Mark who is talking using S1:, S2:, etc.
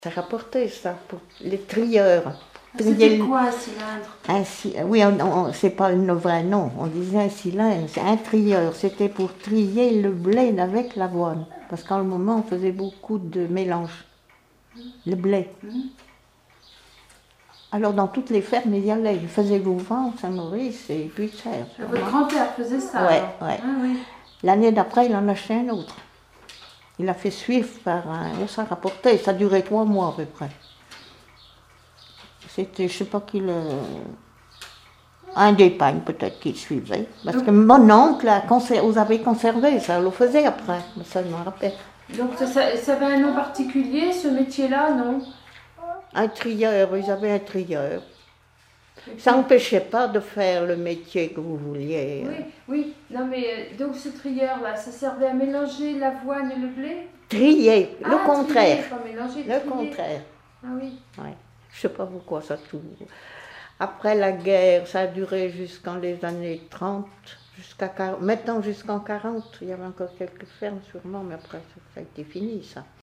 S1: Ça rapportait ça pour les trieurs.
S2: C'était quoi un cylindre?
S1: Oui, c'est pas le vrai nom, on disait un cylindre, c'est un trieur, c'était pour trier le blé avec l'avoine. Parce qu'en le moment, on faisait beaucoup de mélange, le blé. Alors dans toutes les fermes, il y allait, il faisait Vouvant, Saint-Maurice et Buissert.
S2: Votre grand-père faisait ça?
S1: Ouais,
S2: alors.
S1: ouais.
S2: Ah, oui.
S1: L'année d'après, il en a acheté un autre. Il a fait suivre par un... Ça rapportait, ça durait 3 mois à peu près. C'était, je sais pas qui le... Un d'Épagne peut-être qui le suivait. Parce que mon oncle vous avez conservé, ça le faisait après, ça je me rappelle.
S2: Donc ça avait un nom particulier, ce métier-là, non?
S1: Un trieur, ils avaient un trieur. Ça n'empêchait pas de faire le métier que vous vouliez.
S2: Oui, oui. Non mais donc ce trieur-là, ça servait à mélanger l'avoine et le blé?
S1: Trier, le contraire.
S2: Trier, pas mélanger,
S1: le
S2: trier.
S1: contraire.
S2: Ah oui.
S1: Ouais. Je sais pas pourquoi ça tout. Après la guerre, ça a duré jusqu'en les années 30, maintenant jusqu'en 40. Il y avait encore quelques fermes sûrement, mais après ça a été fini ça.